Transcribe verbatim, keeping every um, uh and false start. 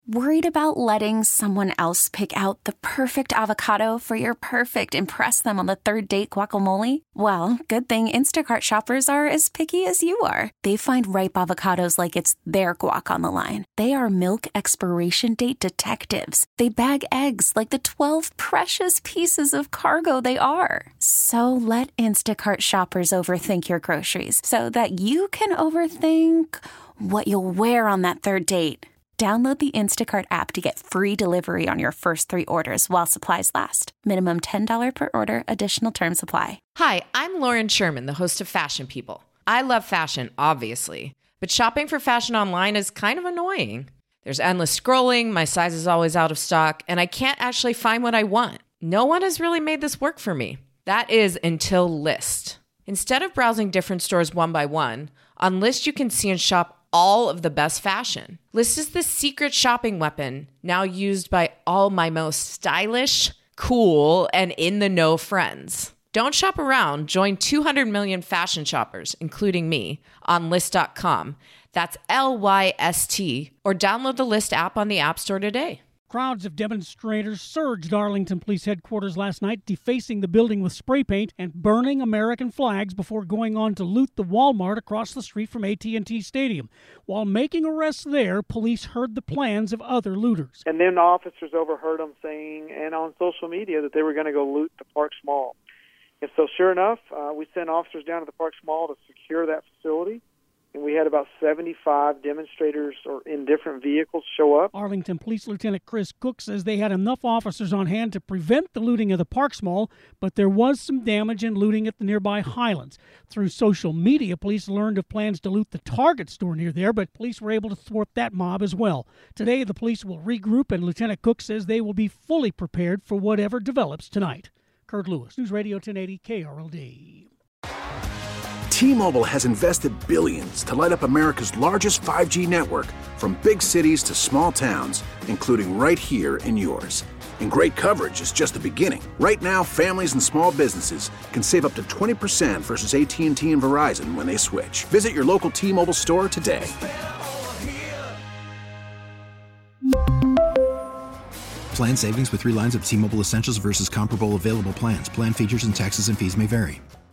Worried about letting someone else pick out the perfect avocado for your perfect impress them on the third date guacamole? Well, good thing Instacart shoppers are as picky as you are. They find ripe avocados like it's their guac on the line. They are milk expiration date detectives. They bag eggs like the twelve precious pieces of cargo they are. So let Instacart shoppers overthink your groceries so that you can overthink what you'll wear on that third date. Download the Instacart app to get free delivery on your first three orders while supplies last. Minimum ten dollars per order. Additional terms apply. Hi, I'm Lauren Sherman, the host of Fashion People. I love fashion, obviously, but shopping for fashion online is kind of annoying. There's endless scrolling, my size is always out of stock, and I can't actually find what I want. No one has really made this work for me. That is until Lyst. Instead of browsing different stores one by one, on Lyst you can see and shop all of the best fashion. Lyst is the secret shopping weapon now used by all my most stylish, cool, and in-the-know friends. Don't shop around. Join two hundred million fashion shoppers, including me, on Lyst dot com. That's L Y S T. Or download the Lyst app on the App Store today. Crowds of demonstrators surged Arlington Police Headquarters last night, defacing the building with spray paint and burning American flags before going on to loot the Walmart across the street from A T and T Stadium. While making arrests there, police heard the plans of other looters. And then officers overheard them saying, and on social media, that they were going to go loot the Parks Mall. And so sure enough, uh, we sent officers down to the Parks Mall to secure that facility. And we had about seventy-five demonstrators or in different vehicles show up. Arlington Police Lieutenant Chris Cook says they had enough officers on hand to prevent the looting of the Parks Mall, but there was some damage and looting at the nearby Highlands. Through social media, police learned of plans to loot the Target store near there, but police were able to thwart that mob as well. Today, the police will regroup, and Lieutenant Cook says they will be fully prepared for whatever develops tonight. Kurt Lewis, News Radio ten eighty K R L D. T-Mobile has invested billions to light up America's largest five G network, from big cities to small towns, including right here in yours. And great coverage is just the beginning. Right now, families and small businesses can save up to twenty percent versus A T and T and Verizon when they switch. Visit your local T-Mobile store today. Plan savings with three lines of T-Mobile Essentials versus comparable available plans. Plan features and taxes and fees may vary.